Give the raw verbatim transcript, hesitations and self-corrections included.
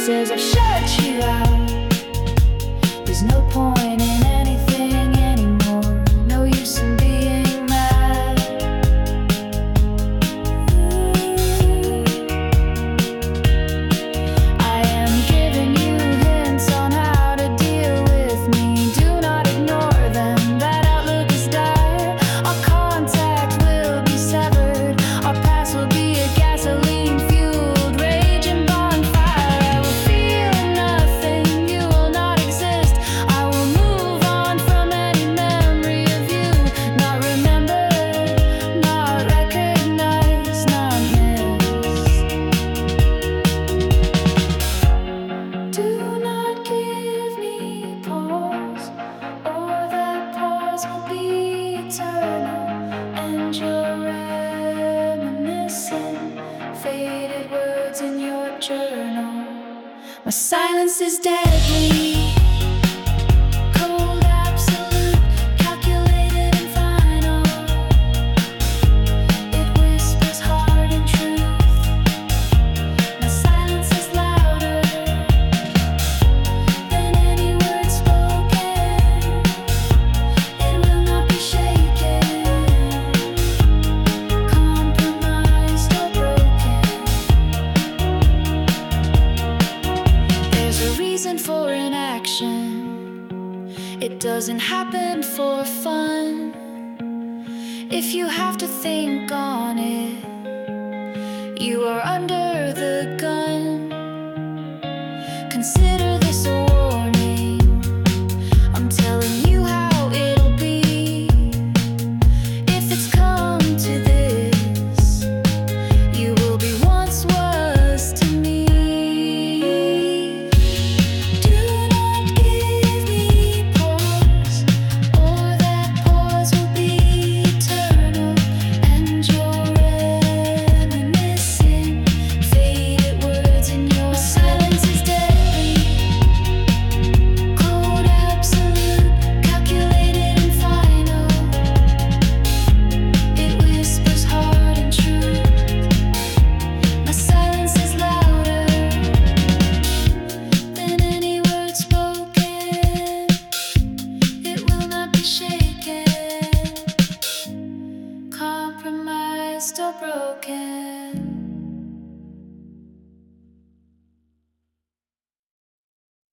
says I've shut you out. There's no point in anything anymore. No use in being mad. I am giving you hints on how to deal with me. Do not ignore them, that outlook is dire. Our contact will be severed. Our past will be a gasoline fueled raging bonfire. I will feel nothing, you will not exist. I will move on from any memory of you. Not remembered, not recognized, not missed. Do not give me pause, or that pause will be eternal. And you're reminiscing faded words in your journal. My silence is deadly. Cold, absolute, calculated and final. It whispers hard and truth. My silence is louder than any word spoken. It will not be shaken, compromised or broken. There's a reason for inaction. It doesn't happen for fun. If you have to think on it, you are under the gun. Consider this a warning. I'm telling you how it'll be. If it's come to this, you will be once was to me. Do not give me pause, or that pause will be eternal. And you're reminiscing faded words in your silence is deadly. Cold, absolute, calculated and final. It whispers hard and true. My silence is louder than any word spoken. It will not be shaken, compromised or broken.